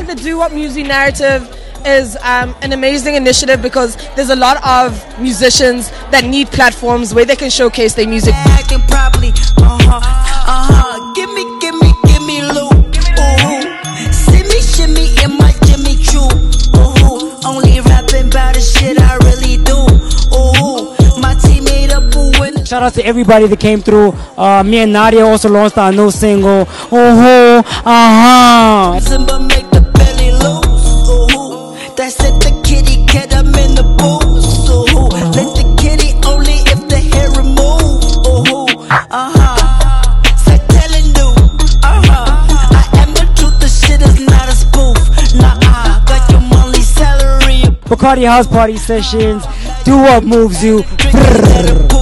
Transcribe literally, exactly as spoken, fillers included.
like the Do What Music narrative is um, an amazing initiative because there's a lot of musicians that need platforms where they can showcase their music. Acting properly, uh-huh, uh-huh. Give me, give me, give me loot. Ooh, shimmy, shimmy in my Jimmy Choo. Ooh, only rapping about the shit I really do. Ooh, my team made up a win. Shout out to everybody that came through. Uh, me and Nadia also launched our new single. Ooh, uh-huh. Simba make the belly loose. That's it, the kitty cat, I'm in the booth. Ooh, let the kitty only if the hair removed. Ooh, uh-huh. Say telling you, uh-huh. I am the truth, the shit is not a spoof. Nah, got your monthly salary. Bacardi House Party Sessions. Do what moves you. Brrr.